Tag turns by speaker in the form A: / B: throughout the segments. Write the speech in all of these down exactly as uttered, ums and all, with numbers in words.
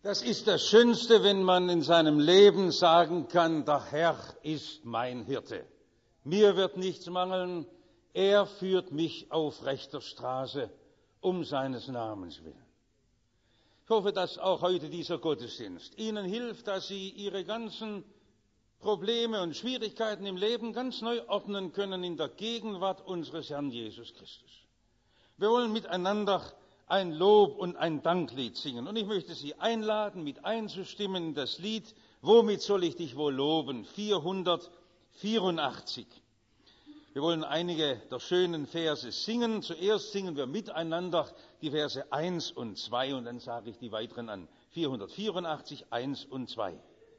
A: Das ist das Schönste, wenn man in seinem Leben sagen kann, der Herr ist mein Hirte. Mir wird nichts mangeln, er führt mich auf rechter Straße um seines Namens willen. Ich hoffe, dass auch heute dieser Gottesdienst Ihnen hilft, dass Sie Ihre ganzen Probleme und Schwierigkeiten im Leben ganz neu ordnen können in der Gegenwart unseres Herrn Jesus Christus. Wir wollen miteinander ein Lob und ein Danklied singen. Und ich möchte Sie einladen, mit einzustimmen in das Lied Womit soll ich dich wohl loben? vierhundertvierundachtzig. Wir wollen einige der schönen Verse singen. Zuerst singen wir miteinander die Verse eins und zwei und dann sage ich die weiteren an. vierhundertvierundachtzig, eins und zwei.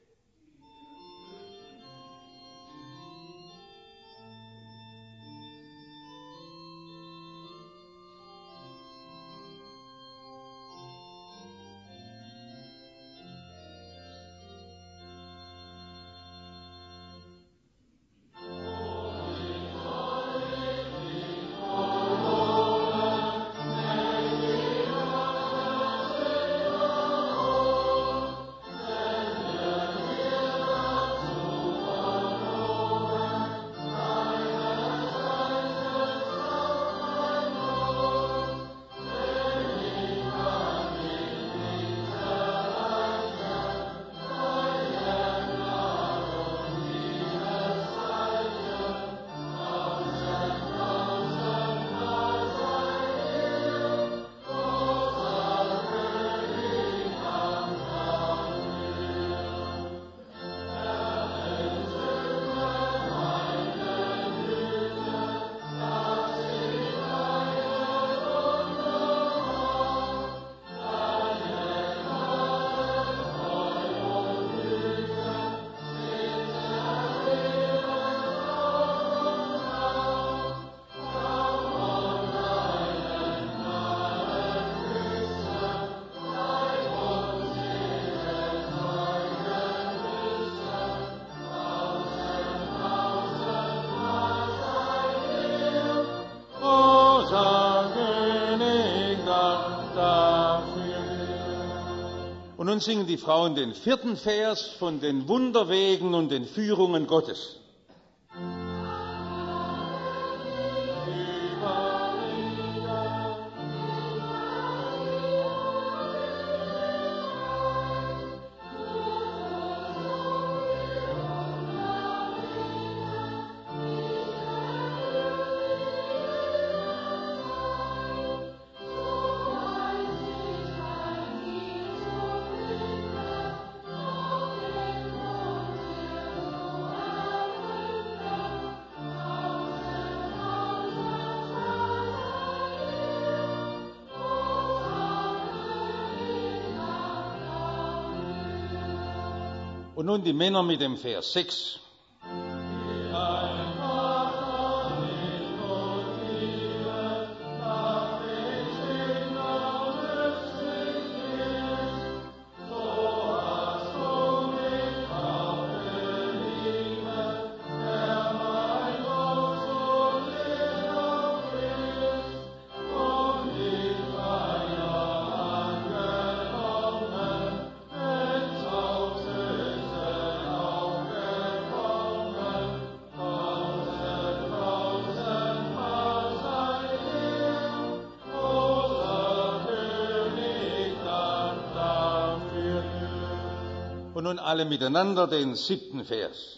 A: Und nun singen die Frauen den vierten Vers von den Wunderwegen und den Führungen Gottes. Und nun die Männer mit dem Vers sechs. Und nun alle miteinander den siebten Vers.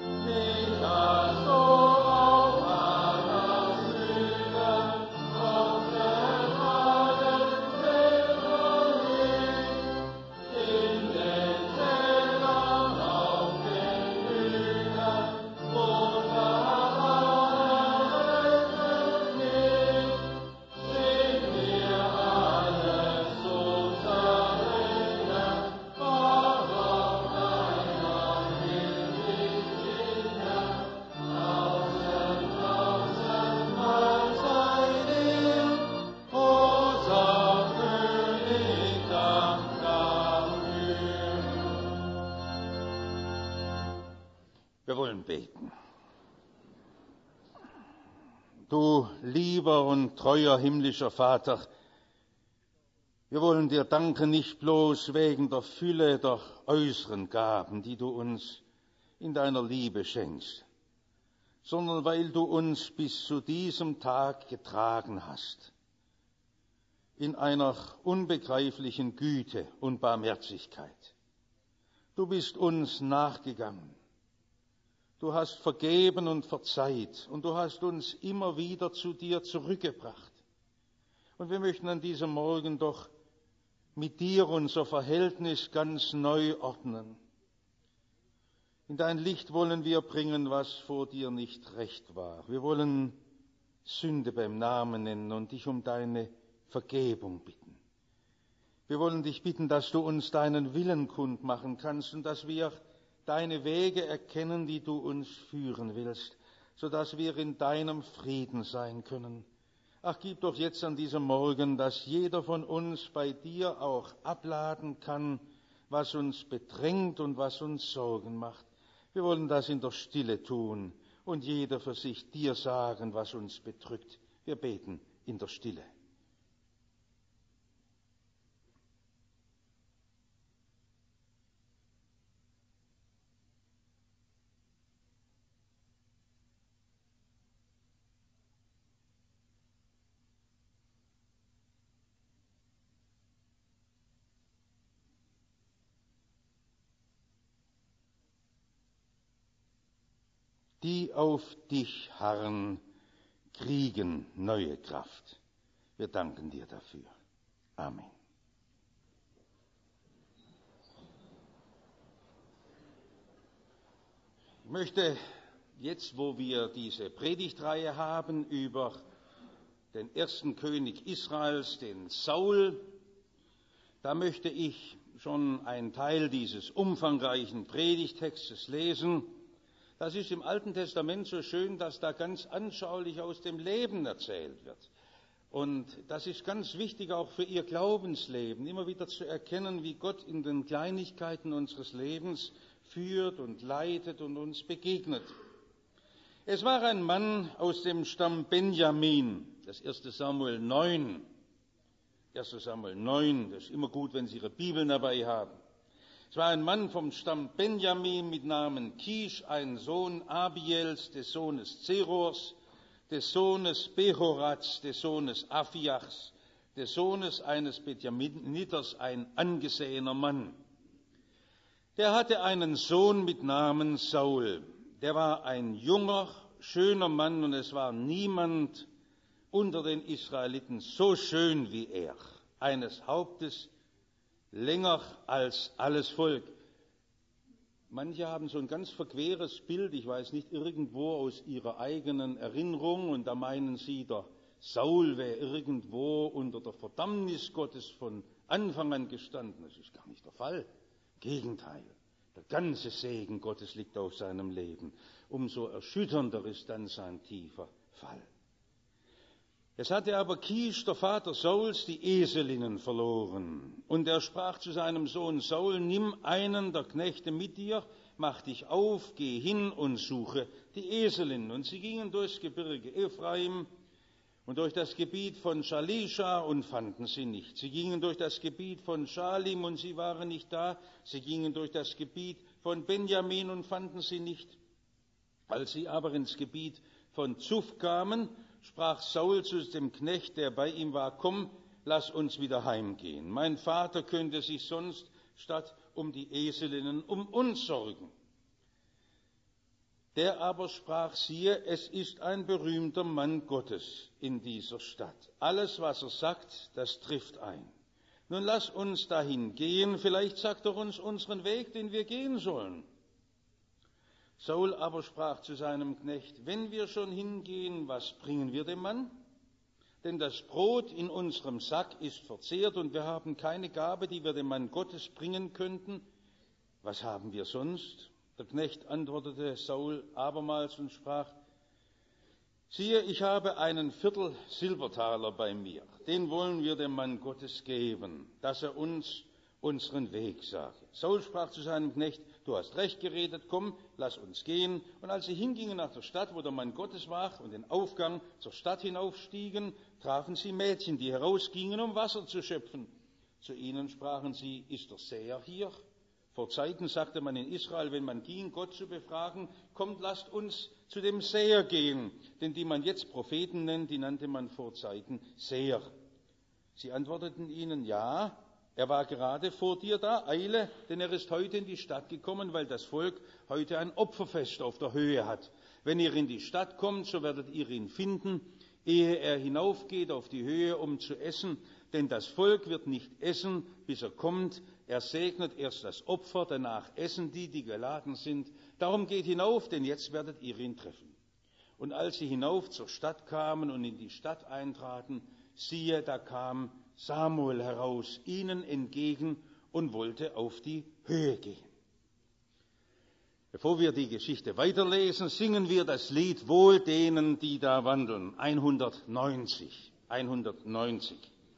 A: Wir wollen beten. Du lieber und treuer himmlischer Vater, Wir wollen dir danken, nicht bloß wegen der Fülle der äußeren Gaben, die du uns in deiner Liebe schenkst, sondern weil du uns bis zu diesem Tag getragen hast, in einer unbegreiflichen Güte und Barmherzigkeit. Du bist uns nachgegangen. Du hast vergeben und verzeiht und du hast uns immer wieder zu dir zurückgebracht. Und wir möchten an diesem Morgen doch mit dir unser Verhältnis ganz neu ordnen. In dein Licht wollen wir bringen, was vor dir nicht recht war. Wir wollen Sünde beim Namen nennen und dich um deine Vergebung bitten. Wir wollen dich bitten, dass du uns deinen Willen kundmachen kannst und dass wir deine Wege erkennen, die du uns führen willst, sodass wir in deinem Frieden sein können. Ach, gib doch jetzt an diesem Morgen, dass jeder von uns bei dir auch abladen kann, was uns bedrängt und was uns Sorgen macht. Wir wollen das in der Stille tun und jeder für sich dir sagen, was uns bedrückt. Wir beten in der Stille. Die auf dich harren, kriegen neue Kraft. Wir danken dir dafür. Amen. Ich möchte jetzt, wo wir diese Predigtreihe haben über den ersten König Israels, den Saul, da möchte ich schon einen Teil dieses umfangreichen Predigttextes lesen. Das ist im Alten Testament so schön, dass da ganz anschaulich aus dem Leben erzählt wird. Und das ist ganz wichtig auch für Ihr Glaubensleben, immer wieder zu erkennen, wie Gott in den Kleinigkeiten unseres Lebens führt und leitet und uns begegnet. Es war ein Mann aus dem Stamm Benjamin, das erste Samuel neun. erste Samuel neun, das ist immer gut, wenn Sie Ihre Bibeln dabei haben. Es war ein Mann vom Stamm Benjamin mit Namen Kisch, ein Sohn Abiels, des Sohnes Zerors, des Sohnes Behorats, des Sohnes Afiachs, des Sohnes eines Benjaminiters, ein angesehener Mann. Der hatte einen Sohn mit Namen Saul. Der war ein junger, schöner Mann und es war niemand unter den Israeliten so schön wie er, eines Hauptes länger als alles Volk. Manche haben so ein ganz verqueres Bild, ich weiß nicht, irgendwo aus ihrer eigenen Erinnerung, und da meinen sie, der Saul wäre irgendwo unter der Verdammnis Gottes von Anfang an gestanden. Das ist gar nicht der Fall. Gegenteil. Der ganze Segen Gottes liegt auf seinem Leben. Umso erschütternder ist dann sein tiefer Fall. Es hatte aber Kisch, der Vater Sauls, die Eselinnen verloren. Und er sprach zu seinem Sohn Saul: Nimm einen der Knechte mit dir, mach dich auf, geh hin und suche die Eselinnen. Und sie gingen durchs Gebirge Ephraim und durch das Gebiet von Shalisha und fanden sie nicht. Sie gingen durch das Gebiet von Schalim und sie waren nicht da. Sie gingen durch das Gebiet von Benjamin und fanden sie nicht. Als sie aber ins Gebiet von Zuf kamen, sprach Saul zu dem Knecht, der bei ihm war: Komm, lass uns wieder heimgehen. Mein Vater könnte sich sonst statt um die Eselinnen um uns sorgen. Der aber sprach: Siehe, es ist ein berühmter Mann Gottes in dieser Stadt. Alles, was er sagt, das trifft ein. Nun lass uns dahin gehen, vielleicht sagt er uns unseren Weg, den wir gehen sollen. Saul aber sprach zu seinem Knecht: Wenn wir schon hingehen, was bringen wir dem Mann? Denn das Brot in unserem Sack ist verzehrt und wir haben keine Gabe, die wir dem Mann Gottes bringen könnten. Was haben wir sonst? Der Knecht antwortete Saul abermals und sprach: Siehe, ich habe einen Viertel Silbertaler bei mir. Den wollen wir dem Mann Gottes geben, dass er uns unseren Weg sage. Saul sprach zu seinem Knecht: Du hast recht geredet, komm, lass uns gehen. Und als sie hingingen nach der Stadt, wo der Mann Gottes war, und den Aufgang zur Stadt hinaufstiegen, trafen sie Mädchen, die herausgingen, um Wasser zu schöpfen. Zu ihnen sprachen sie, ist der Säher hier? Vor Zeiten sagte man in Israel, wenn man ging, Gott zu befragen, kommt, lasst uns zu dem Säher gehen. Denn die man jetzt Propheten nennt, die nannte man vor Zeiten Säher. Sie antworteten ihnen, ja, er war gerade vor dir da, eile, denn er ist heute in die Stadt gekommen, weil das Volk heute ein Opferfest auf der Höhe hat. Wenn ihr in die Stadt kommt, so werdet ihr ihn finden, ehe er hinaufgeht auf die Höhe, um zu essen. Denn das Volk wird nicht essen, bis er kommt. Er segnet erst das Opfer, danach essen die, die geladen sind. Darum geht hinauf, denn jetzt werdet ihr ihn treffen. Und als sie hinauf zur Stadt kamen und in die Stadt eintraten, siehe, da kam Samuel heraus, ihnen entgegen und wollte auf die Höhe gehen. Bevor wir die Geschichte weiterlesen, singen wir das Lied Wohl denen, die da wandeln. hundertneunzig. hundertneunzig.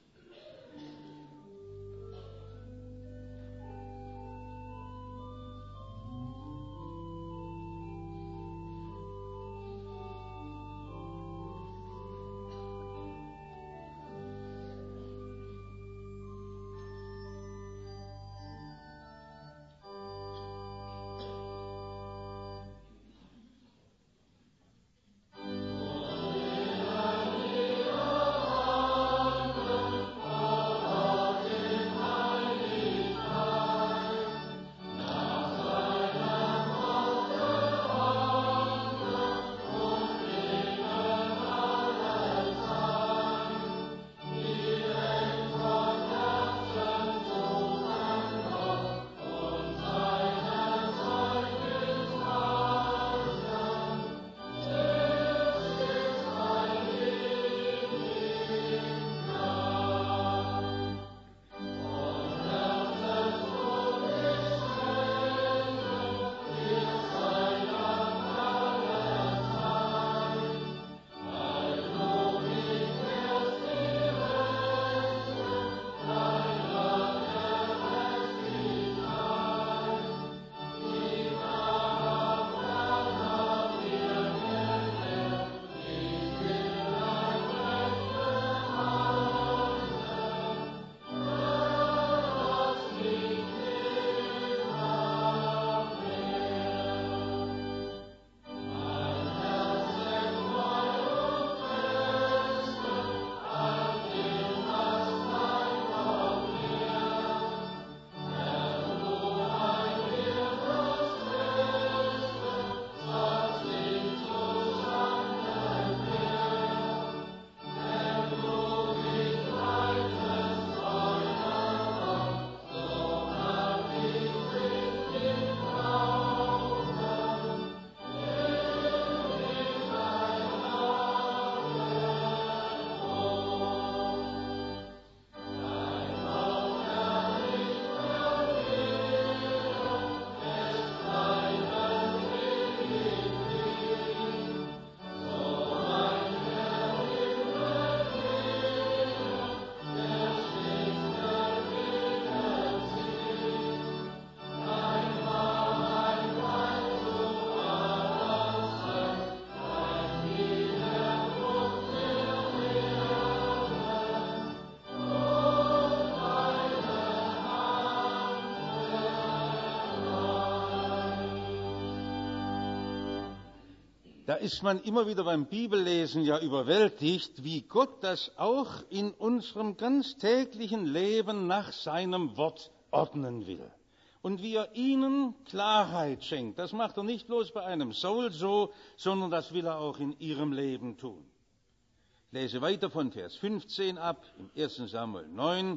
A: Da ist man immer wieder beim Bibellesen ja überwältigt, wie Gott das auch in unserem ganz täglichen Leben nach seinem Wort ordnen will. Und wie er ihnen Klarheit schenkt. Das macht er nicht bloß bei einem Saul so, sondern das will er auch in ihrem Leben tun. Ich lese weiter von Vers fünfzehn ab, im ersten Samuel neun.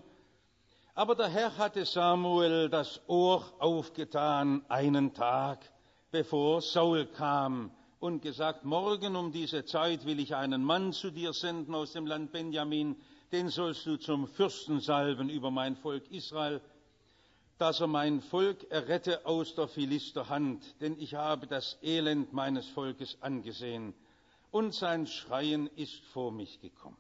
A: Aber der Herr hatte Samuel das Ohr aufgetan einen Tag, bevor Saul kam, und gesagt, morgen um diese Zeit will ich einen Mann zu dir senden aus dem Land Benjamin, den sollst du zum Fürsten salben über mein Volk Israel, dass er mein Volk errette aus der Philister Hand, denn ich habe das Elend meines Volkes angesehen, und sein Schreien ist vor mich gekommen.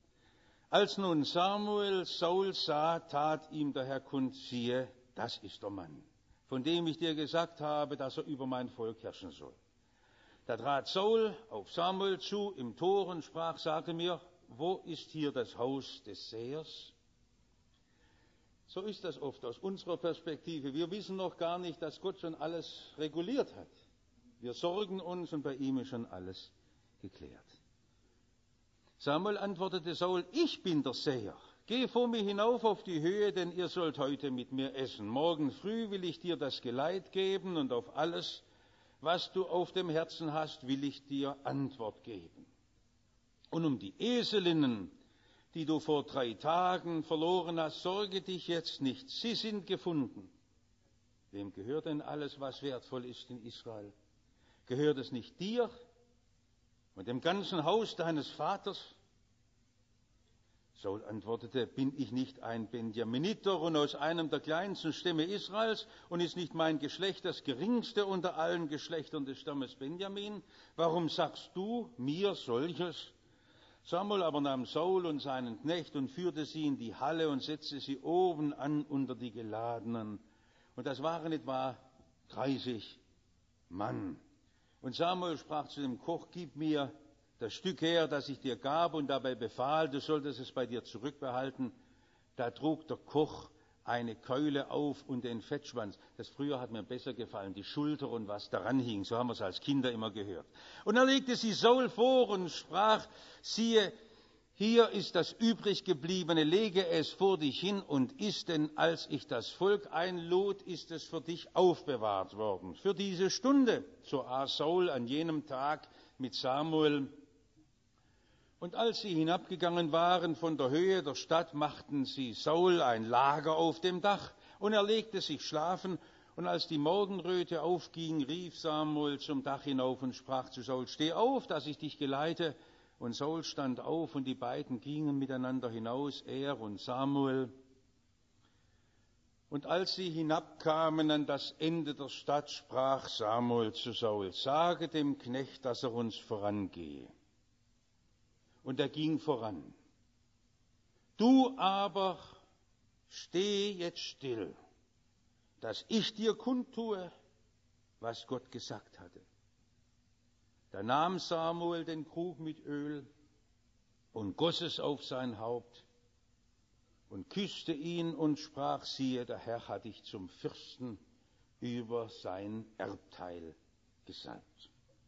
A: Als nun Samuel Saul sah, tat ihm der Herr kund, siehe, das ist der Mann, von dem ich dir gesagt habe, dass er über mein Volk herrschen soll. Da trat Saul auf Samuel zu im Tor und sprach, sage mir, wo ist hier das Haus des Sähers? So ist das oft aus unserer Perspektive. Wir wissen noch gar nicht, dass Gott schon alles reguliert hat. Wir sorgen uns und bei ihm ist schon alles geklärt. Samuel antwortete Saul, ich bin der Seher. Geh vor mir hinauf auf die Höhe, denn ihr sollt heute mit mir essen. Morgen früh will ich dir das Geleit geben und auf alles, was du auf dem Herzen hast, will ich dir Antwort geben. Und um die Eselinnen, die du vor drei Tagen verloren hast, sorge dich jetzt nicht. Sie sind gefunden. Wem gehört denn alles, was wertvoll ist in Israel? Gehört es nicht dir und dem ganzen Haus deines Vaters? Saul antwortete, bin ich nicht ein Benjaminiter und aus einem der kleinsten Stämme Israels und ist nicht mein Geschlecht das geringste unter allen Geschlechtern des Stammes Benjamin? Warum sagst du mir solches? Samuel aber nahm Saul und seinen Knecht und führte sie in die Halle und setzte sie oben an unter die Geladenen. Und das waren etwa dreißig Mann. Und Samuel sprach zu dem Koch, gib mir das Stück her, das ich dir gab, und dabei befahl, du solltest es bei dir zurückbehalten. Da trug der Koch eine Keule auf und den Fettschwanz. Das früher hat mir besser gefallen, die Schulter und was daran hing. So haben wir es als Kinder immer gehört. Und er legte sie Saul vor und sprach, siehe, hier ist das übrig gebliebene, lege es vor dich hin und iss, denn als ich das Volk einlud, ist es für dich aufbewahrt worden. Für diese Stunde, so aß Saul an jenem Tag mit Samuel. Und als sie hinabgegangen waren von der Höhe der Stadt, machten sie Saul ein Lager auf dem Dach, und er legte sich schlafen. Und als die Morgenröte aufging, rief Samuel zum Dach hinauf und sprach zu Saul, steh auf, dass ich dich geleite. Und Saul stand auf, und die beiden gingen miteinander hinaus, er und Samuel. Und als sie hinabkamen an das Ende der Stadt, sprach Samuel zu Saul, sage dem Knecht, dass er uns vorangehe. Und er ging voran. Du aber steh jetzt still, dass ich dir kundtue, was Gott gesagt hatte. Da nahm Samuel den Krug mit Öl und goss es auf sein Haupt und küsste ihn und sprach, siehe, der Herr hat dich zum Fürsten über sein Erbteil gesalbt.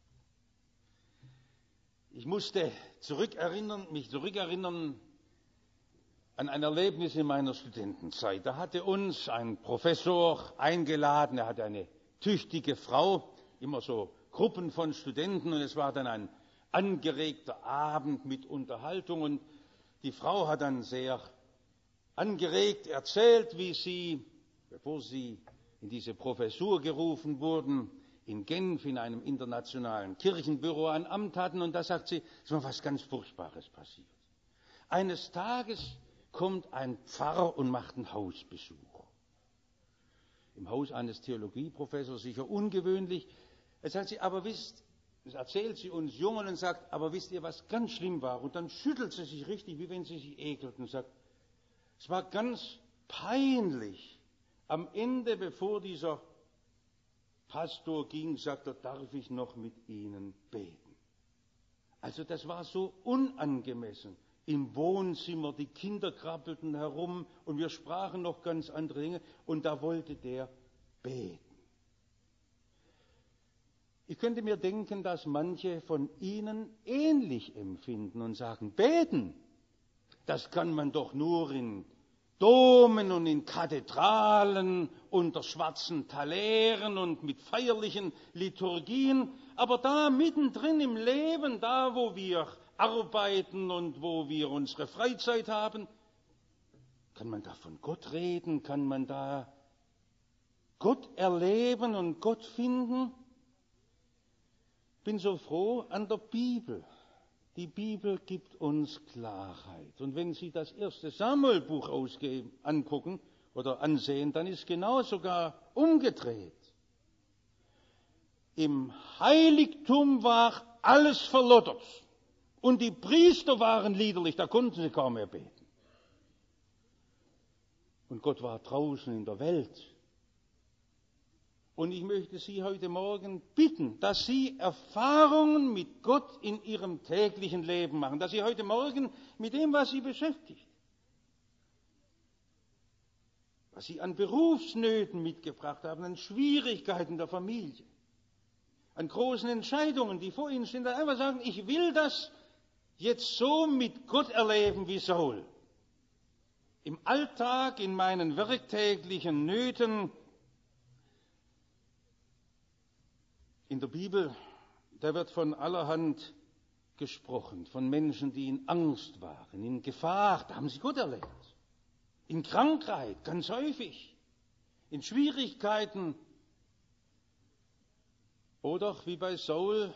A: Ich musste zurückerinnern, mich zurückerinnern an ein Erlebnis in meiner Studentenzeit. Da hatte uns ein Professor eingeladen, er hatte eine tüchtige Frau, immer so Gruppen von Studenten, und es war dann ein angeregter Abend mit Unterhaltung, und die Frau hat dann sehr angeregt erzählt, wie sie, bevor sie in diese Professur gerufen wurden, in Genf in einem internationalen Kirchenbüro ein Amt hatten, und da sagt sie, es war was ganz Furchtbares passiert. Eines Tages kommt ein Pfarrer und macht einen Hausbesuch. Im Haus eines Theologieprofessors, sicher ungewöhnlich. Jetzt sagt sie, aber wisst, das erzählt sie uns Jungen und sagt, aber wisst ihr, was ganz schlimm war? Und dann schüttelt sie sich richtig, wie wenn sie sich ekelt, und sagt, es war ganz peinlich. Am Ende, bevor dieser Pastor ging, sagt er, darf ich noch mit Ihnen beten? Also das war so unangemessen. Im Wohnzimmer, die Kinder krabbelten herum und wir sprachen noch ganz andere Dinge, und da wollte der beten. Ich könnte mir denken, dass manche von Ihnen ähnlich empfinden und sagen, beten, das kann man doch nur in Domen und in Kathedralen unter schwarzen Talären und mit feierlichen Liturgien, aber da mittendrin im Leben, da wo wir arbeiten und wo wir unsere Freizeit haben, kann man da von Gott reden, kann man da Gott erleben und Gott finden? Ich bin so froh an der Bibel. Die Bibel gibt uns Klarheit. Und wenn Sie das erste Samuel-Buch angucken oder ansehen, dann ist genau sogar umgedreht. Im Heiligtum war alles verloddert. Und die Priester waren liederlich, da konnten sie kaum mehr beten. Und Gott war draußen in der Welt. Und ich möchte Sie heute Morgen bitten, dass Sie Erfahrungen mit Gott in Ihrem täglichen Leben machen, dass Sie heute Morgen mit dem, was Sie beschäftigt, was sie an Berufsnöten mitgebracht haben, an Schwierigkeiten der Familie, an großen Entscheidungen, die vor ihnen stehen, dann einfach sagen, ich will das jetzt so mit Gott erleben wie Saul. Im Alltag, in meinen werktäglichen Nöten. In der Bibel, da wird von allerhand gesprochen, von Menschen, die in Angst waren, in Gefahr, da haben sie Gott erlebt. In Krankheit, ganz häufig, in Schwierigkeiten. Oder wie bei Saul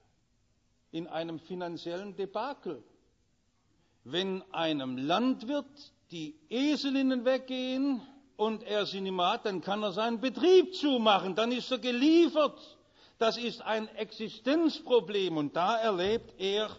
A: in einem finanziellen Debakel. Wenn einem Landwirt die Eselinnen weggehen und er sie nicht mehr hat, dann kann er seinen Betrieb zumachen, dann ist er geliefert. Das ist ein Existenzproblem und da erlebt er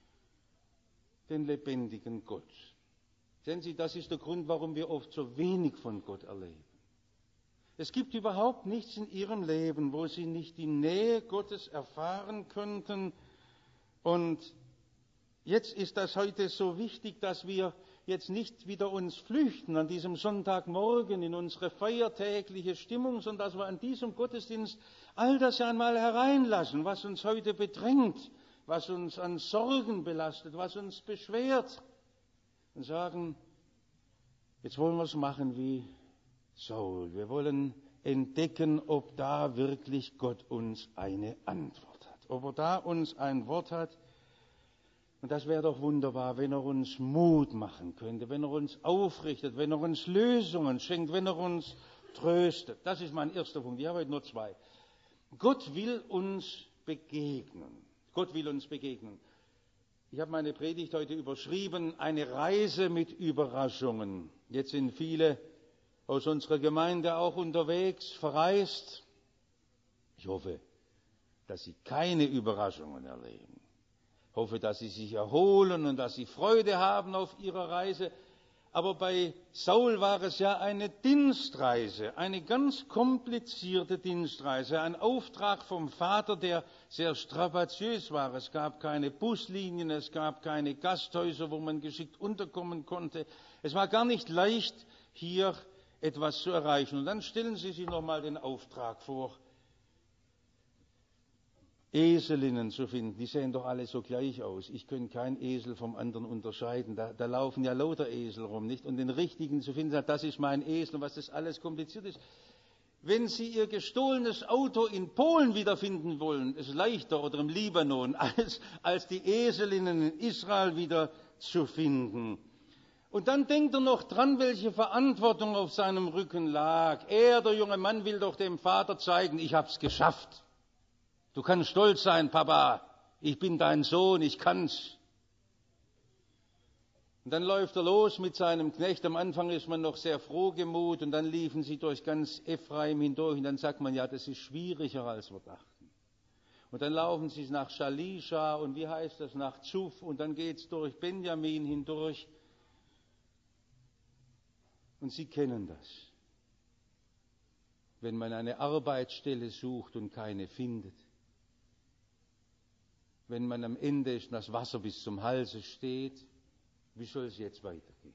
A: den lebendigen Gott. Sehen Sie, das ist der Grund, warum wir oft so wenig von Gott erleben. Es gibt überhaupt nichts in Ihrem Leben, wo Sie nicht die Nähe Gottes erfahren könnten. Und jetzt ist das heute so wichtig, dass wir jetzt nicht wieder uns flüchten an diesem Sonntagmorgen in unsere feiertägliche Stimmung, sondern dass wir an diesem Gottesdienst all das einmal hereinlassen, was uns heute bedrängt, was uns an Sorgen belastet, was uns beschwert. Und sagen, jetzt wollen wir es machen wie Saul. Wir wollen entdecken, ob da wirklich Gott uns eine Antwort hat. Ob er da uns ein Wort hat. Und das wäre doch wunderbar, wenn er uns Mut machen könnte, wenn er uns aufrichtet, wenn er uns Lösungen schenkt, wenn er uns tröstet. Das ist mein erster Punkt. Ich habe heute nur zwei. Gott will uns begegnen. Gott will uns begegnen. Ich habe meine Predigt heute überschrieben, eine Reise mit Überraschungen. Jetzt sind viele aus unserer Gemeinde auch unterwegs, verreist. Ich hoffe, dass sie keine Überraschungen erleben. Ich hoffe, dass sie sich erholen und dass sie Freude haben auf ihrer Reise. Aber bei Saul war es ja eine Dienstreise, eine ganz komplizierte Dienstreise, ein Auftrag vom Vater, der sehr strapaziös war. Es gab keine Buslinien, es gab keine Gasthäuser, wo man geschickt unterkommen konnte. Es war gar nicht leicht, hier etwas zu erreichen. Und dann stellen Sie sich noch mal den Auftrag vor, Eselinnen zu finden. Die sehen doch alle so gleich aus. Ich könnte keinen Esel vom anderen unterscheiden. Da, da laufen ja lauter Esel rum, nicht? Und den richtigen zu finden, das ist mein Esel und was das alles kompliziert ist. Wenn Sie Ihr gestohlenes Auto in Polen wiederfinden wollen, ist es leichter, oder im Libanon, als, als die Eselinnen in Israel wieder zu finden. Und dann denkt er noch dran, welche Verantwortung auf seinem Rücken lag. Er, der junge Mann, will doch dem Vater zeigen, ich hab's geschafft. Du kannst stolz sein, Papa, ich bin dein Sohn, ich kann's. Und dann läuft er los mit seinem Knecht. Am Anfang ist man noch sehr frohgemut und dann liefen sie durch ganz Ephraim hindurch und dann sagt man, ja, das ist schwieriger, als wir dachten. Und dann laufen sie nach Shalisha und wie heißt das, nach Zuf und dann geht's durch Benjamin hindurch. Und Sie kennen das. Wenn man eine Arbeitsstelle sucht und keine findet. Wenn man am Ende ist, das Wasser bis zum Halse steht, wie soll es jetzt weitergehen?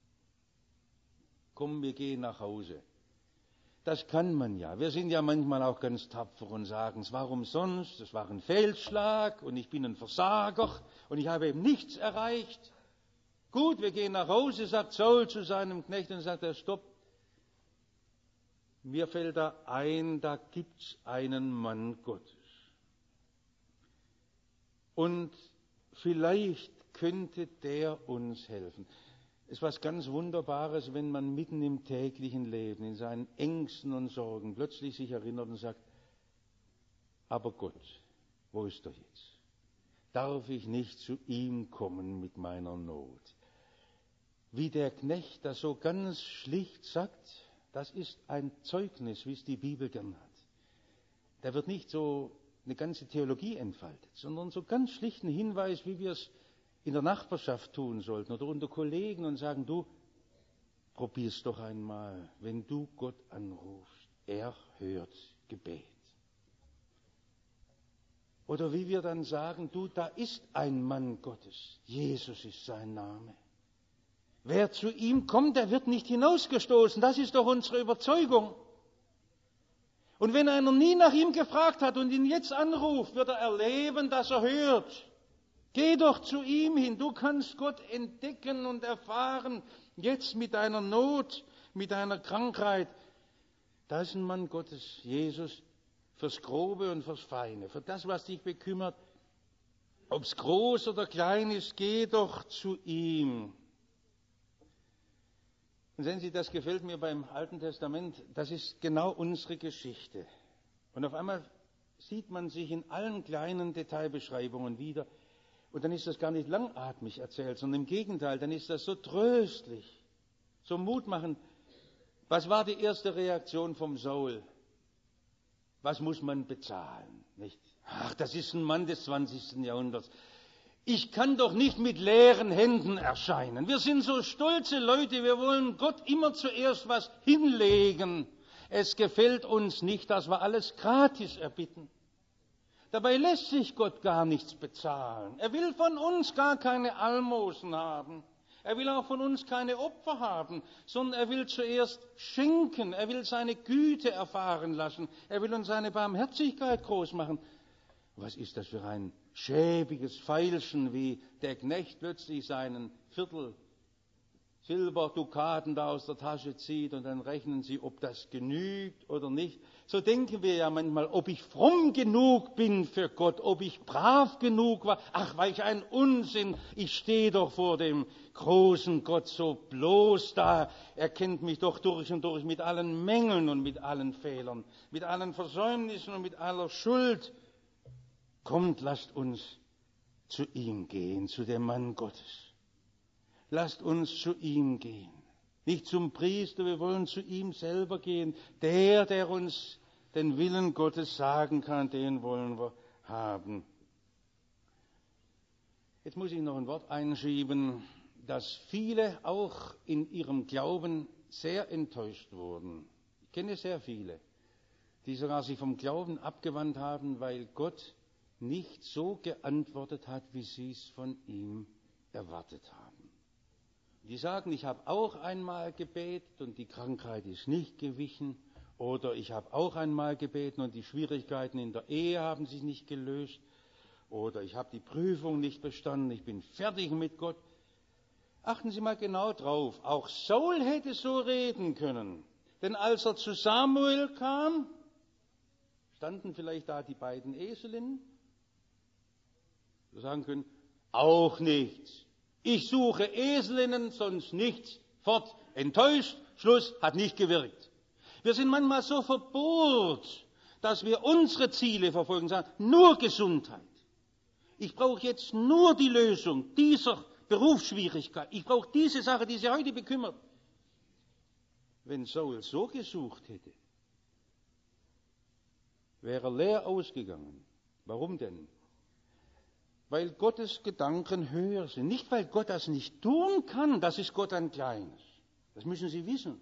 A: Komm, wir gehen nach Hause. Das kann man ja. Wir sind ja manchmal auch ganz tapfer und sagen, warum sonst? Das war ein Fehlschlag und ich bin ein Versager und ich habe eben nichts erreicht. Gut, wir gehen nach Hause, sagt Saul zu seinem Knecht und sagt er, stopp. Mir fällt da ein, da gibt's einen Mann Gottes. Und vielleicht könnte der uns helfen. Es ist was ganz Wunderbares, wenn man mitten im täglichen Leben, in seinen Ängsten und Sorgen plötzlich sich erinnert und sagt, aber Gott, wo ist er jetzt? Darf ich nicht zu ihm kommen mit meiner Not? Wie der Knecht das so ganz schlicht sagt, das ist ein Zeugnis, wie es die Bibel gern hat. Da wird nicht so eine ganze Theologie entfaltet, sondern so ganz schlichten Hinweis, wie wir es in der Nachbarschaft tun sollten oder unter Kollegen und sagen, du, probier's doch einmal, wenn du Gott anrufst, er hört Gebet. Oder wie wir dann sagen, du, da ist ein Mann Gottes, Jesus ist sein Name. Wer zu ihm kommt, der wird nicht hinausgestoßen. Das ist doch unsere Überzeugung. Und wenn einer nie nach ihm gefragt hat und ihn jetzt anruft, wird er erleben, dass er hört. Geh doch zu ihm hin. Du kannst Gott entdecken und erfahren. Jetzt mit deiner Not, mit deiner Krankheit. Da ist ein Mann Gottes, Jesus, fürs Grobe und fürs Feine, für das, was dich bekümmert. Ob es groß oder klein ist, geh doch zu ihm. Und sehen Sie, das gefällt mir beim Alten Testament, das ist genau unsere Geschichte. Und auf einmal sieht man sich in allen kleinen Detailbeschreibungen wieder. Und dann ist das gar nicht langatmig erzählt, sondern im Gegenteil, dann ist das so tröstlich, so mutmachend. Was war die erste Reaktion vom Saul? Was muss man bezahlen? Nicht? Ach, das ist ein Mann des zwanzigsten Jahrhunderts. Ich kann doch nicht mit leeren Händen erscheinen. Wir sind so stolze Leute, wir wollen Gott immer zuerst was hinlegen. Es gefällt uns nicht, dass wir alles gratis erbitten. Dabei lässt sich Gott gar nichts bezahlen. Er will von uns gar keine Almosen haben. Er will auch von uns keine Opfer haben, sondern er will zuerst schenken. Er will seine Güte erfahren lassen. Er will uns seine Barmherzigkeit groß machen. Was ist das für ein schäbiges Feilschen, wie der Knecht plötzlich seinen Viertel Silberdukaten da aus der Tasche zieht und dann rechnen sie, ob das genügt oder nicht. So denken wir ja manchmal, ob ich fromm genug bin für Gott, ob ich brav genug war. Ach, welch ein Unsinn, ich stehe doch vor dem großen Gott so bloß da. Er kennt mich doch durch und durch mit allen Mängeln und mit allen Fehlern, mit allen Versäumnissen und mit aller Schuld. Kommt, lasst uns zu ihm gehen, zu dem Mann Gottes. Lasst uns zu ihm gehen. Nicht zum Priester, wir wollen zu ihm selber gehen. Der, der uns den Willen Gottes sagen kann, den wollen wir haben. Jetzt muss ich noch ein Wort einschieben, dass viele auch in ihrem Glauben sehr enttäuscht wurden. Ich kenne sehr viele, die sogar sich vom Glauben abgewandt haben, weil Gott nicht so geantwortet hat, wie sie es von ihm erwartet haben. Die sagen, ich habe auch einmal gebetet und die Krankheit ist nicht gewichen. Oder ich habe auch einmal gebeten und die Schwierigkeiten in der Ehe haben sich nicht gelöst. Oder ich habe die Prüfung nicht bestanden, ich bin fertig mit Gott. Achten Sie mal genau drauf, auch Saul hätte so reden können. Denn als er zu Samuel kam, standen vielleicht da die beiden Eselinnen. Wir sagen können, auch nichts. Ich suche Eselinnen, sonst nichts. Fort, enttäuscht, Schluss, hat nicht gewirkt. Wir sind manchmal so verbohrt, dass wir unsere Ziele verfolgen, sagen, nur Gesundheit. Ich brauche jetzt nur die Lösung dieser Berufsschwierigkeit. Ich brauche diese Sache, die Sie heute bekümmert. Wenn Saul so gesucht hätte, wäre er leer ausgegangen. Warum denn? Weil Gottes Gedanken höher sind. Nicht, weil Gott das nicht tun kann, das ist Gott ein Kleines. Das müssen Sie wissen.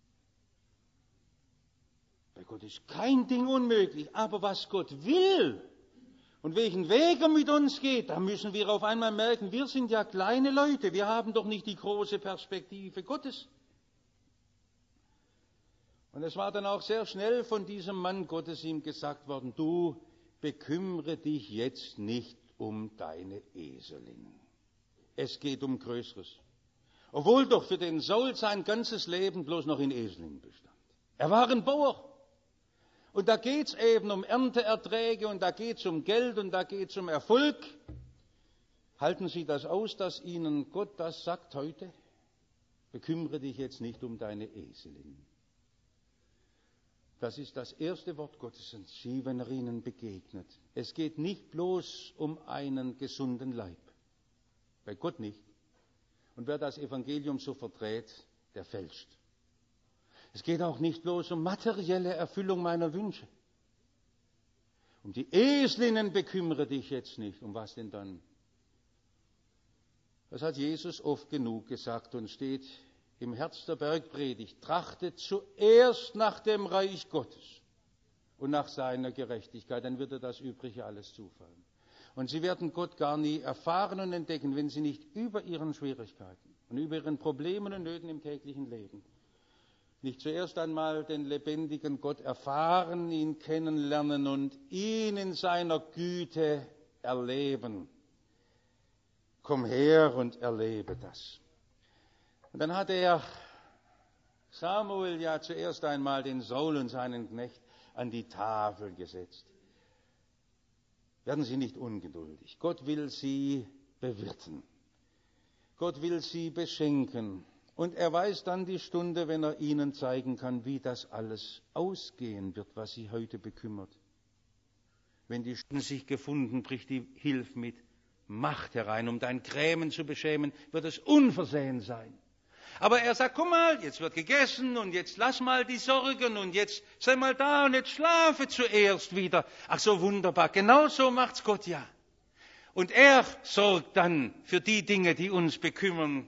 A: Bei Gott ist kein Ding unmöglich. Aber was Gott will und welchen Weg er mit uns geht, da müssen wir auf einmal merken, wir sind ja kleine Leute. Wir haben doch nicht die große Perspektive Gottes. Und es war dann auch sehr schnell von diesem Mann Gottes ihm gesagt worden, du bekümmere dich jetzt nicht um deine Eselinnen. Es geht um Größeres. Obwohl doch für den Saul sein ganzes Leben bloß noch in Eselinnen bestand. Er war ein Bauer. Und da geht es eben um Ernteerträge und da geht es um Geld und da geht es um Erfolg. Halten Sie das aus, dass Ihnen Gott das sagt heute? Bekümmere dich jetzt nicht um deine Eselinnen. Das ist das erste Wort Gottes an Sie, wenn er Ihnen begegnet. Es geht nicht bloß um einen gesunden Leib. Bei Gott nicht. Und wer das Evangelium so verdreht, der fälscht. Es geht auch nicht bloß um materielle Erfüllung meiner Wünsche. Um die Eselinnen bekümmere dich jetzt nicht. Um was denn dann? Das hat Jesus oft genug gesagt und steht im Herz der Bergpredigt. Trachtet zuerst nach dem Reich Gottes und nach seiner Gerechtigkeit, dann wird dir das Übrige alles zufallen. Und Sie werden Gott gar nie erfahren und entdecken, wenn Sie nicht über Ihren Schwierigkeiten und über ihren Problemen und Nöten im täglichen Leben. Nicht zuerst einmal den lebendigen Gott erfahren, ihn kennenlernen und ihn in seiner Güte erleben. Komm her und erlebe das. Und dann hat er Samuel ja zuerst einmal den Saul und seinen Knecht an die Tafel gesetzt. Werden Sie nicht ungeduldig. Gott will Sie bewirten. Gott will Sie beschenken. Und er weiß dann die Stunde, wenn er Ihnen zeigen kann, wie das alles ausgehen wird, was Sie heute bekümmert. Wenn die Stunde sich gefunden, bricht die Hilfe mit Macht herein, um dein Grämen zu beschämen, wird es unversehen sein. Aber er sagt, guck mal, jetzt wird gegessen und jetzt lass mal die Sorgen und jetzt sei mal da und jetzt schlafe zuerst wieder. Ach so wunderbar, genau so macht's Gott ja. Und er sorgt dann für die Dinge, die uns bekümmern.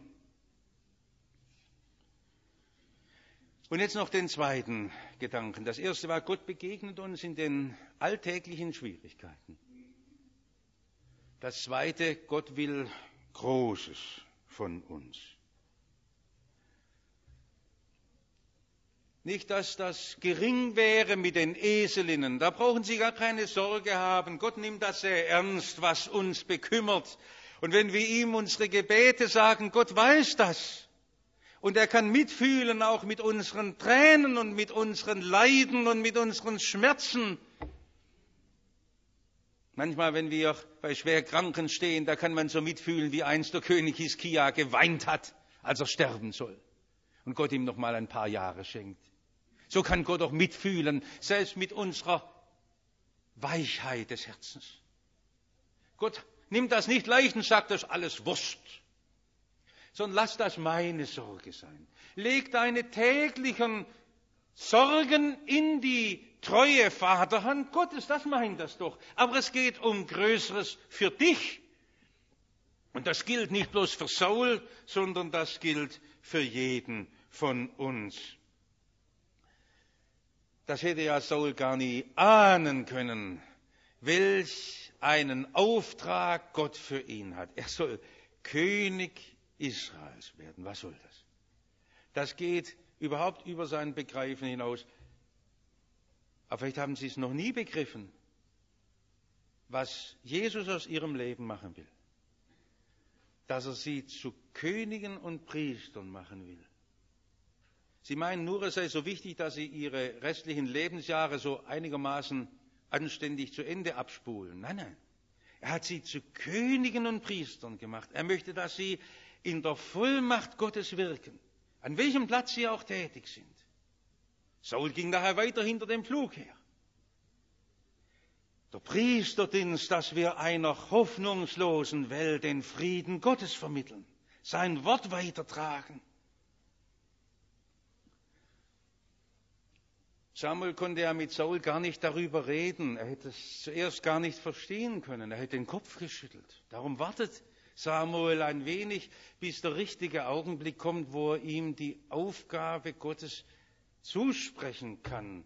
A: Und jetzt noch den zweiten Gedanken. Das erste war, Gott begegnet uns in den alltäglichen Schwierigkeiten. Das zweite, Gott will Großes von uns. Nicht, dass das gering wäre mit den Eselinnen. Da brauchen Sie gar keine Sorge haben. Gott nimmt das sehr ernst, was uns bekümmert. Und wenn wir ihm unsere Gebete sagen, Gott weiß das. Und er kann mitfühlen auch mit unseren Tränen und mit unseren Leiden und mit unseren Schmerzen. Manchmal, wenn wir bei Schwerkranken stehen, da kann man so mitfühlen, wie einst der König Hiskia geweint hat, als er sterben soll. Und Gott ihm noch mal ein paar Jahre schenkt. So kann Gott auch mitfühlen, selbst mit unserer Weichheit des Herzens. Gott nimmt das nicht leicht und sagt, das ist alles Wurst. Sondern lass das meine Sorge sein. Leg deine täglichen Sorgen in die treue Vaterhand Gottes, das meint das doch. Aber es geht um Größeres für dich. Und das gilt nicht bloß für Saul, sondern das gilt für jeden von uns. Das hätte ja Saul gar nie ahnen können, welch einen Auftrag Gott für ihn hat. Er soll König Israels werden. Was soll das? Das geht überhaupt über sein Begreifen hinaus. Aber vielleicht haben Sie es noch nie begriffen, was Jesus aus Ihrem Leben machen will. Dass er Sie zu Königen und Priestern machen will. Sie meinen nur, es sei so wichtig, dass Sie Ihre restlichen Lebensjahre so einigermaßen anständig zu Ende abspulen. Nein, nein. Er hat Sie zu Königen und Priestern gemacht. Er möchte, dass Sie in der Vollmacht Gottes wirken, an welchem Platz Sie auch tätig sind. Saul ging daher weiter hinter dem Pflug her. Der Priesterdienst, dass wir einer hoffnungslosen Welt den Frieden Gottes vermitteln, sein Wort weitertragen. Samuel konnte ja mit Saul gar nicht darüber reden. Er hätte es zuerst gar nicht verstehen können. Er hätte den Kopf geschüttelt. Darum wartet Samuel ein wenig, bis der richtige Augenblick kommt, wo er ihm die Aufgabe Gottes zusprechen kann.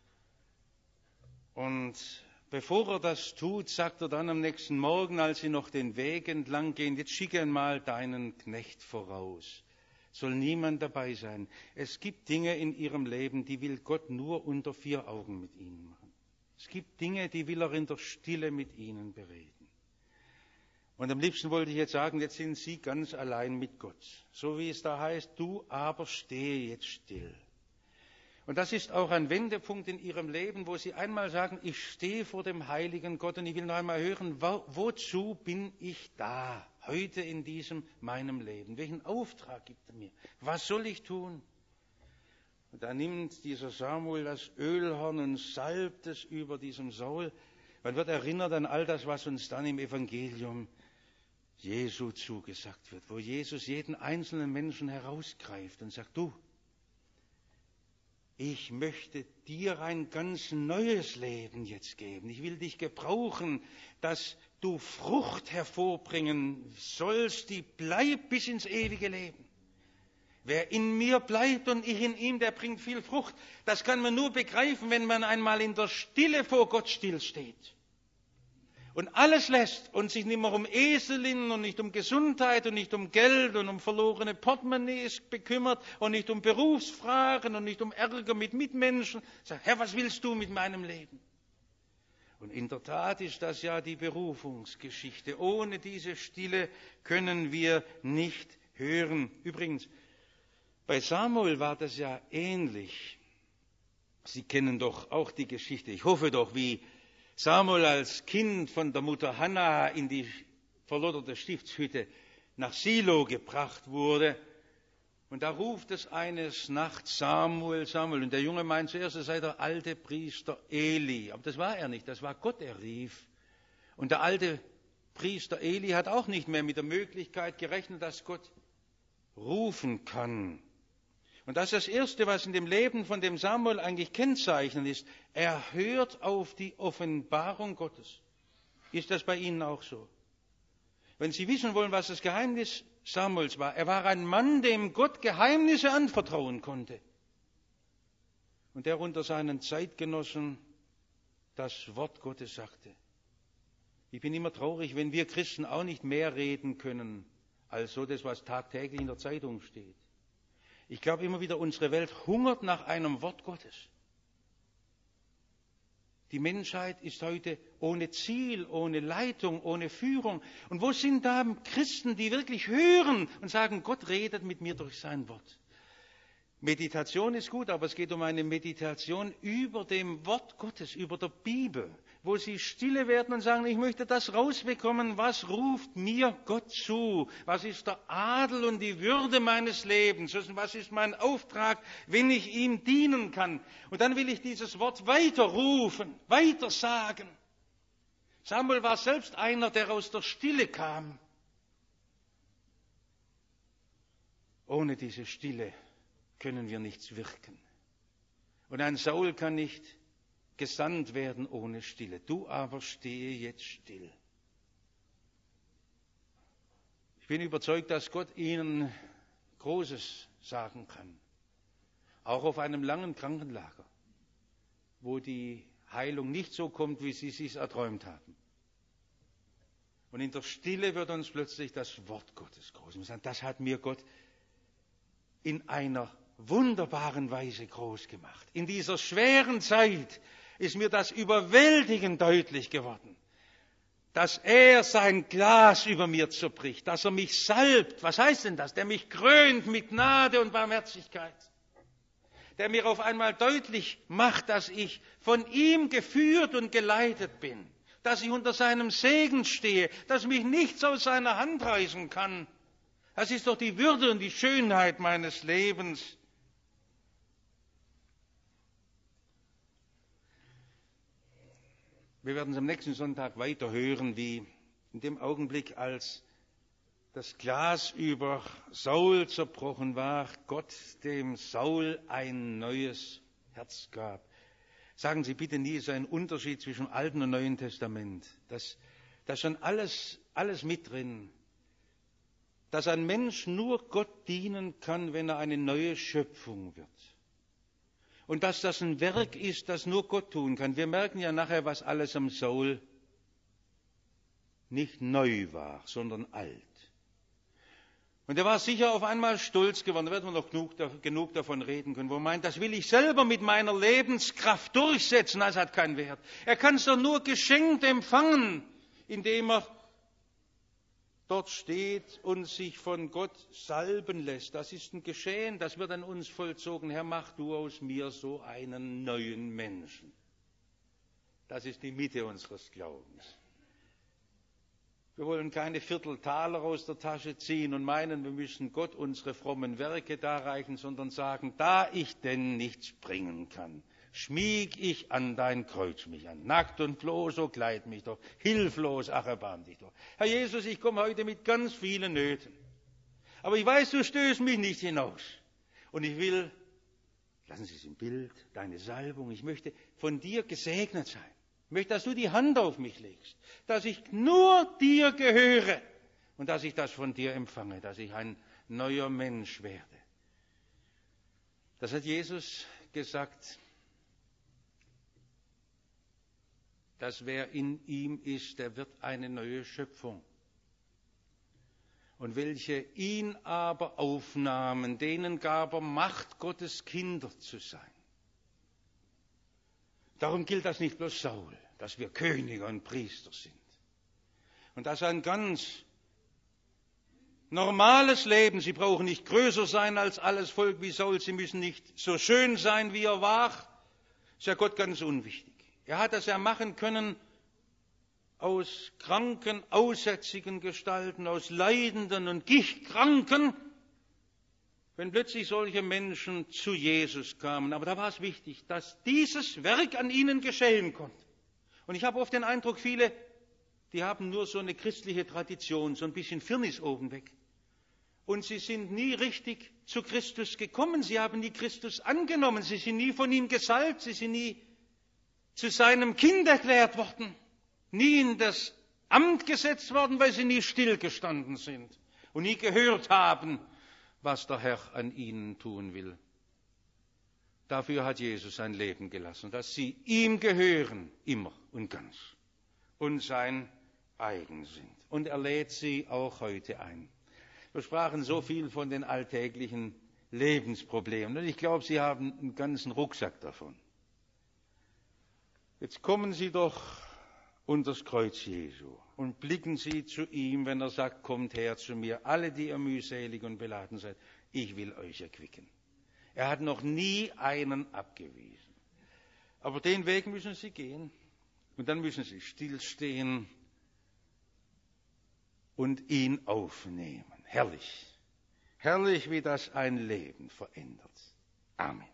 A: Und bevor er das tut, sagt er dann am nächsten Morgen, als sie noch den Weg entlang gehen, jetzt schicke einmal deinen Knecht voraus. Soll niemand dabei sein. Es gibt Dinge in ihrem Leben, die will Gott nur unter vier Augen mit ihnen machen. Es gibt Dinge, die will er in der Stille mit ihnen bereden. Und am liebsten wollte ich jetzt sagen, jetzt sind Sie ganz allein mit Gott. So wie es da heißt, du aber stehe jetzt still. Und das ist auch ein Wendepunkt in Ihrem Leben, wo Sie einmal sagen, ich stehe vor dem heiligen Gott und ich will noch einmal hören, wo, wozu bin ich da, heute in diesem meinem Leben? Welchen Auftrag gibt er mir? Was soll ich tun? Und da nimmt dieser Samuel das Ölhorn und salbt es über diesem Saul. Man wird erinnert an all das, was uns dann im Evangelium Jesu zugesagt wird, wo Jesus jeden einzelnen Menschen herausgreift und sagt, du, ich möchte dir ein ganz neues Leben jetzt geben. Ich will dich gebrauchen, dass du Frucht hervorbringen sollst, die bleibt bis ins ewige Leben. Wer in mir bleibt und ich in ihm, der bringt viel Frucht. Das kann man nur begreifen, wenn man einmal in der Stille vor Gott stillsteht. und alles lässt und sich nicht mehr um Eselinnen und nicht um Gesundheit und nicht um Geld und um verlorene Portemonnaies bekümmert und nicht um Berufsfragen und nicht um Ärger mit Mitmenschen, sagt, Herr, was willst du mit meinem Leben? Und in der Tat ist das ja die Berufungsgeschichte. Ohne diese Stille können wir nicht hören. Übrigens, bei Samuel war das ja ähnlich. Sie kennen doch auch die Geschichte, ich hoffe doch, wie Samuel als Kind von der Mutter Hannah in die verlodderte Stiftshütte nach Silo gebracht wurde. Und da ruft es eines Nachts Samuel, Samuel. Und der Junge meint zuerst, es sei der alte Priester Eli. Aber das war er nicht, das war Gott, der rief. Und der alte Priester Eli hat auch nicht mehr mit der Möglichkeit gerechnet, dass Gott rufen kann. Und das ist das Erste, was in dem Leben von dem Samuel eigentlich kennzeichnend ist. Er hört auf die Offenbarung Gottes. Ist das bei Ihnen auch so? Wenn Sie wissen wollen, was das Geheimnis Samuels war, er war ein Mann, dem Gott Geheimnisse anvertrauen konnte. Und der unter seinen Zeitgenossen das Wort Gottes sagte. Ich bin immer traurig, wenn wir Christen auch nicht mehr reden können, als so das, was tagtäglich in der Zeitung steht. Ich glaube immer wieder, unsere Welt hungert nach einem Wort Gottes. Die Menschheit ist heute ohne Ziel, ohne Leitung, ohne Führung. Und wo sind da Christen, die wirklich hören und sagen, Gott redet mit mir durch sein Wort? Meditation ist gut, aber es geht um eine Meditation über dem Wort Gottes, über der Bibel, wo sie stille werden und sagen, ich möchte das rausbekommen, was ruft mir Gott zu? Was ist der Adel und die Würde meines Lebens? Was ist mein Auftrag, wenn ich ihm dienen kann? Und dann will ich dieses Wort weiterrufen, weiter sagen. Samuel war selbst einer, der aus der Stille kam. Ohne diese Stille können wir nichts wirken. Und ein Saul kann nicht gesandt werden ohne Stille. Du aber stehe jetzt still. Ich bin überzeugt, dass Gott Ihnen Großes sagen kann. Auch auf einem langen Krankenlager, wo die Heilung nicht so kommt, wie Sie es sich erträumt haben. Und in der Stille wird uns plötzlich das Wort Gottes groß. Und sagen, das hat mir Gott in einer wunderbaren Weise groß gemacht. In dieser schweren Zeit ist mir das überwältigend deutlich geworden, dass er sein Glas über mir zerbricht, dass er mich salbt. Was heißt denn das? Der mich krönt mit Gnade und Barmherzigkeit. Der mir auf einmal deutlich macht, dass ich von ihm geführt und geleitet bin, dass ich unter seinem Segen stehe, dass mich nichts aus seiner Hand reißen kann. Das ist doch die Würde und die Schönheit meines Lebens. Wir werden es am nächsten Sonntag weiter hören, wie in dem Augenblick, als das Glas über Saul zerbrochen war, Gott dem Saul ein neues Herz gab. Sagen Sie bitte nie, es ist ein Unterschied zwischen dem Alten und Neuen Testament. Das, das ist schon alles, alles mit drin. Dass ein Mensch nur Gott dienen kann, wenn er eine neue Schöpfung wird. Und dass das ein Werk ist, das nur Gott tun kann. Wir merken ja nachher, was alles am Saul nicht neu war, sondern alt. Und er war sicher auf einmal stolz geworden, da werden wir noch genug, genug davon reden können, wo er meint, das will ich selber mit meiner Lebenskraft durchsetzen, das hat keinen Wert. Er kann es doch nur geschenkt empfangen, indem er dort steht und sich von Gott salben lässt. Das ist ein Geschehen, das wird an uns vollzogen. Herr, mach du aus mir so einen neuen Menschen. Das ist die Mitte unseres Glaubens. Wir wollen keine Vierteltaler aus der Tasche ziehen und meinen, wir müssen Gott unsere frommen Werke darreichen, sondern sagen, da ich denn nichts bringen kann, schmieg ich an dein Kreuz mich an. Nackt und floh, so kleid mich doch. Hilflos, ach erbarm dich doch. Herr Jesus, ich komme heute mit ganz vielen Nöten. Aber ich weiß, du stößt mich nicht hinaus. Und ich will, lassen Sie es im Bild, deine Salbung, ich möchte von dir gesegnet sein. Ich möchte, dass du die Hand auf mich legst. Dass ich nur dir gehöre. Und dass ich das von dir empfange. Dass ich ein neuer Mensch werde. Das hat Jesus gesagt. dass wer in ihm ist, der wird eine neue Schöpfung. Und welche ihn aber aufnahmen, denen gab er Macht, Gottes Kinder zu sein. Darum gilt das nicht bloß Saul, dass wir Könige und Priester sind. Und das ist ein ganz normales Leben. Sie brauchen nicht größer sein als alles Volk wie Saul. Sie müssen nicht so schön sein, wie er war. Ist ja Gott ganz unwichtig. Er hat das ja machen können aus kranken, aussätzigen Gestalten, aus Leidenden und Gichtkranken, wenn plötzlich solche Menschen zu Jesus kamen. Aber da war es wichtig, dass dieses Werk an ihnen geschehen konnte. Und ich habe oft den Eindruck, viele, die haben nur so eine christliche Tradition, so ein bisschen Firnis oben weg. Und sie sind nie richtig zu Christus gekommen. Sie haben nie Christus angenommen. Sie sind nie von ihm gesalbt. Sie sind nie zu seinem Kind erklärt worden. Nie in das Amt gesetzt worden, weil sie nie stillgestanden sind und nie gehört haben, was der Herr an ihnen tun will. Dafür hat Jesus sein Leben gelassen, dass sie ihm gehören, immer und ganz, und sein eigen sind. Und er lädt sie auch heute ein. Wir sprachen so viel von den alltäglichen Lebensproblemen, und ich glaube, Sie haben einen ganzen Rucksack davon. Jetzt kommen Sie doch unter das Kreuz Jesu und blicken Sie zu ihm, wenn er sagt, kommt her zu mir, alle, die ihr mühselig und beladen seid, ich will euch erquicken. Er hat noch nie einen abgewiesen. Aber den Weg müssen Sie gehen und dann müssen Sie stillstehen und ihn aufnehmen. Herrlich, herrlich, wie das ein Leben verändert. Amen.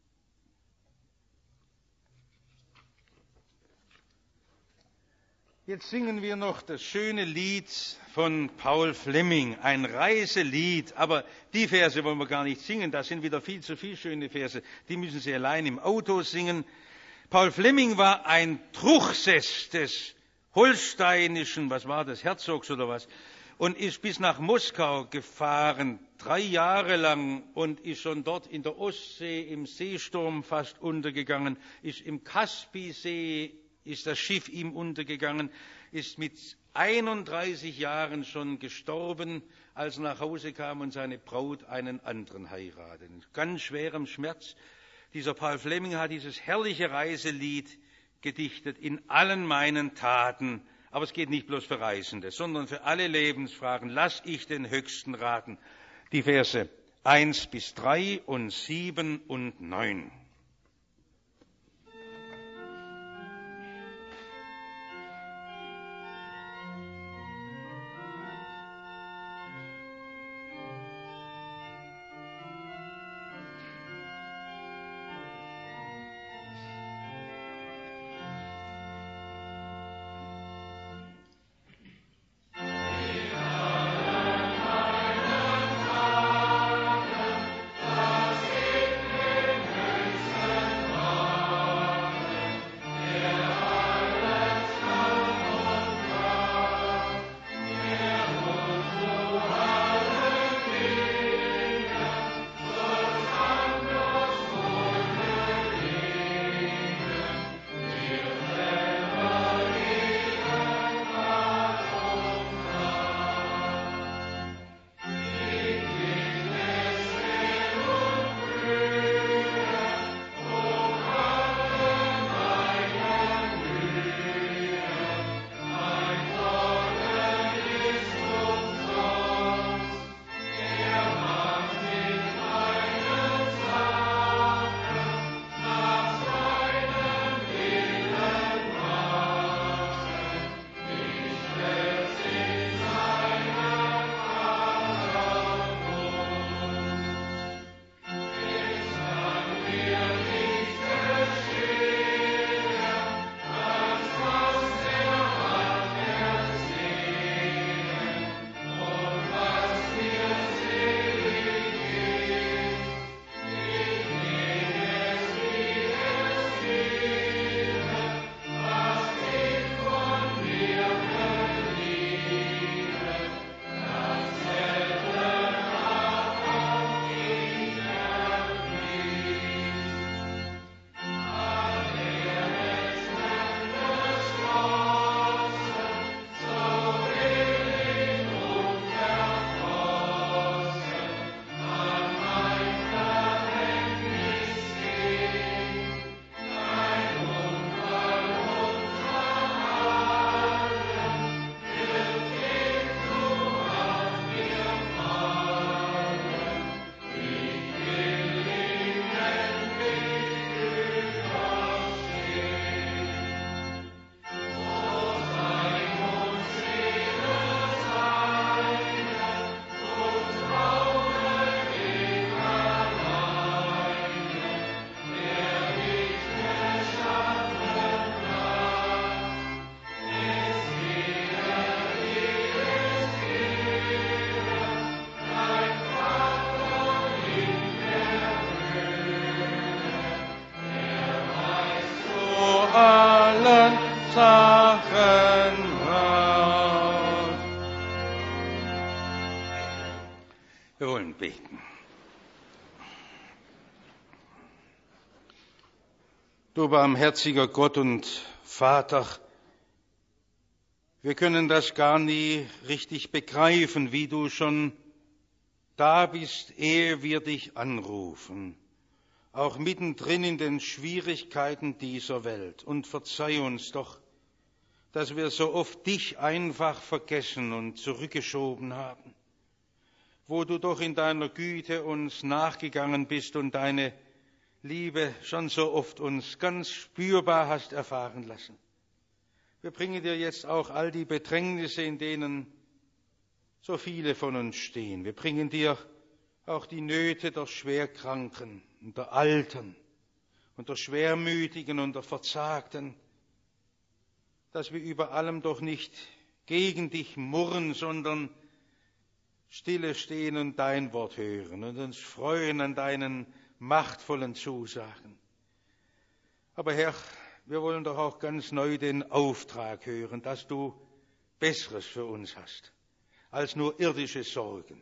A: Jetzt singen wir noch das schöne Lied von Paul Fleming, ein Reiselied. Aber die Verse wollen wir gar nicht singen, da sind wieder viel zu viele schöne Verse. Die müssen Sie allein im Auto singen. Paul Fleming war ein Truchsess des holsteinischen, was war das, Herzogs oder was, und ist bis nach Moskau gefahren, drei Jahre lang, und ist schon dort in der Ostsee im Seesturm fast untergegangen, ist im Kaspisee, ist das Schiff ihm untergegangen, ist mit einunddreißig Jahren schon gestorben, als er nach Hause kam und seine Braut einen anderen heiratete. Ganz schwerem Schmerz. Dieser Paul Fleming hat dieses herrliche Reiselied gedichtet, in allen meinen Taten. Aber es geht nicht bloß für Reisende, sondern für alle Lebensfragen. Lass ich den Höchsten raten. Die Verse eins bis drei und sieben und neun. allen Sachen hat. Wir wollen beten. Du barmherziger Gott und Vater, wir können das gar nie richtig begreifen, wie du schon da bist, ehe wir dich anrufen, auch mittendrin in den Schwierigkeiten dieser Welt. Und verzeih uns doch, dass wir so oft dich einfach vergessen und zurückgeschoben haben, wo du doch in deiner Güte uns nachgegangen bist und deine Liebe schon so oft uns ganz spürbar hast erfahren lassen. Wir bringen dir jetzt auch all die Bedrängnisse, in denen so viele von uns stehen. Wir bringen dir auch die Nöte der Schwerkranken und der Alten und der Schwermütigen und der Verzagten, dass wir über allem doch nicht gegen dich murren, sondern stille stehen und dein Wort hören und uns freuen an deinen machtvollen Zusagen. Aber Herr, wir wollen doch auch ganz neu den Auftrag hören, dass du Besseres für uns hast als nur irdische Sorgen,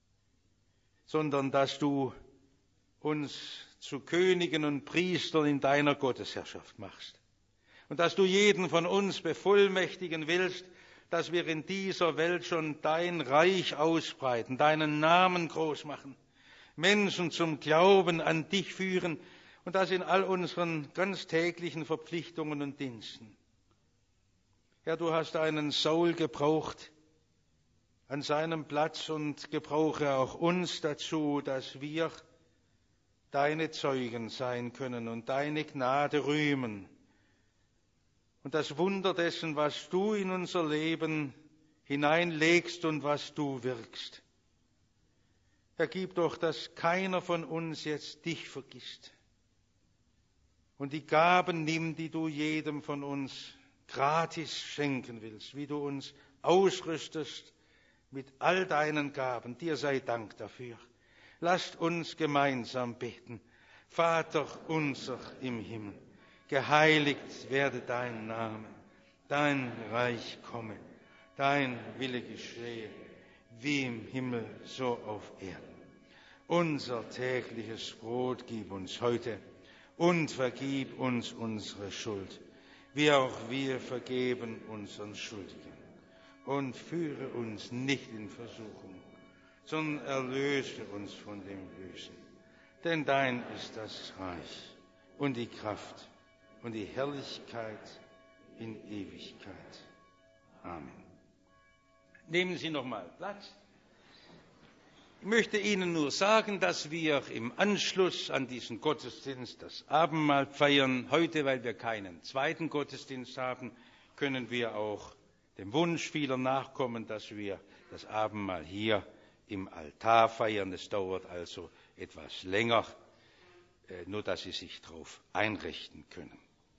A: sondern dass du uns zu Königen und Priestern in deiner Gottesherrschaft machst und dass du jeden von uns bevollmächtigen willst, dass wir in dieser Welt schon dein Reich ausbreiten, deinen Namen groß machen, Menschen zum Glauben an dich führen und das in all unseren ganz täglichen Verpflichtungen und Diensten. Herr, du hast einen Saul gebraucht an seinem Platz und gebrauche auch uns dazu, dass wir deine Zeugen sein können und deine Gnade rühmen und das Wunder dessen, was du in unser Leben hineinlegst und was du wirkst. Herr, gib doch, dass keiner von uns jetzt dich vergisst und die Gaben nimm, die du jedem von uns gratis schenken willst, wie du uns ausrüstest mit all deinen Gaben. Dir sei Dank dafür. Lasst uns gemeinsam beten. Vater unser im Himmel, geheiligt werde dein Name, dein Reich komme, dein Wille geschehe, wie im Himmel, so auf Erden. Unser tägliches Brot gib uns heute und vergib uns unsere Schuld, wie auch wir vergeben unseren Schuldigen. Und führe uns nicht in Versuchung, sondern erlöse uns von dem Bösen. Denn dein ist das Reich und die Kraft und die Herrlichkeit in Ewigkeit. Amen. Nehmen Sie noch mal Platz. Ich möchte Ihnen nur sagen, dass wir im Anschluss an diesen Gottesdienst das Abendmahl feiern. Heute, weil wir keinen zweiten Gottesdienst haben, können wir auch dem Wunsch vieler nachkommen, dass wir das Abendmahl hier im Altar feiern. Es dauert also etwas länger, nur dass Sie sich darauf einrichten können.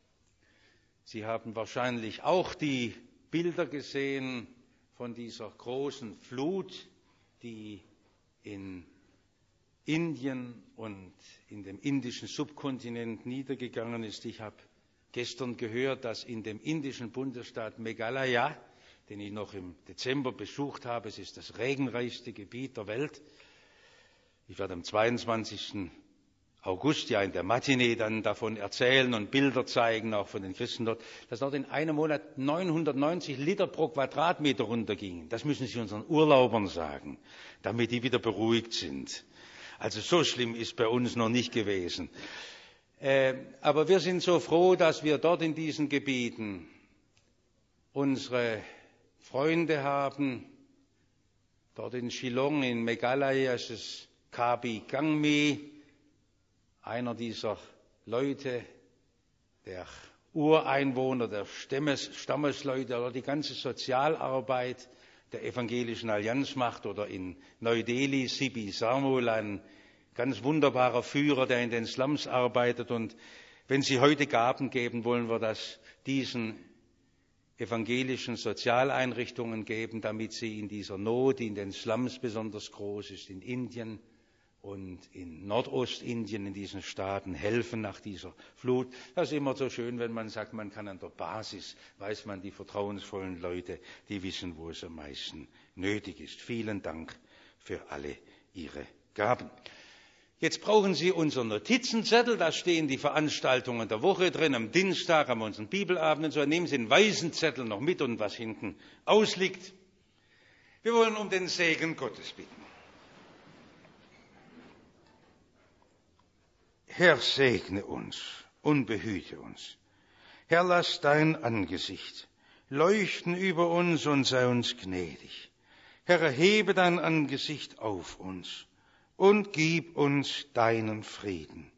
A: Sie haben wahrscheinlich auch die Bilder gesehen von dieser großen Flut, die in Indien und in dem indischen Subkontinent niedergegangen ist. Ich habe gestern gehört, dass in dem indischen Bundesstaat Meghalaya, den ich noch im Dezember besucht habe, es ist das regenreichste Gebiet der Welt. Ich werde am zweiundzwanzigsten August ja in der Matinee dann davon erzählen und Bilder zeigen, auch von den Christen dort, dass dort in einem Monat neunhundertneunzig Liter pro Quadratmeter runtergingen. Das müssen Sie unseren Urlaubern sagen, damit die wieder beruhigt sind. Also so schlimm ist bei uns noch nicht gewesen. Äh, aber wir sind so froh, dass wir dort in diesen Gebieten unsere Freunde haben. Dort in Shillong, in Meghalaya, ist es Kabi Gangmi, einer dieser Leute, der Ureinwohner, der Stammes, Stammesleute oder die ganze Sozialarbeit der Evangelischen Allianz macht, oder in Neu-Delhi Sibi Sarmul, ein ganz wunderbarer Führer, der in den Slums arbeitet. Und wenn Sie heute Gaben geben, wollen wir das diesen evangelischen Sozialeinrichtungen geben, damit sie in dieser Not, die in den Slums besonders groß ist, in Indien und in Nordostindien, in diesen Staaten, helfen nach dieser Flut. Das ist immer so schön, wenn man sagt, man kann an der Basis, weiß man, die vertrauensvollen Leute, die wissen, wo es am meisten nötig ist. Vielen Dank für alle Ihre Gaben. Jetzt brauchen Sie unseren Notizenzettel, da stehen die Veranstaltungen der Woche drin. Am Dienstag haben wir unseren Bibelabend und so. Nehmen Sie den weißen Zettel noch mit und was hinten ausliegt. Wir wollen um den Segen Gottes bitten. Herr, segne uns und behüte uns. Herr, lass dein Angesicht leuchten über uns und sei uns gnädig. Herr, erhebe dein Angesicht auf uns und gib uns deinen Frieden.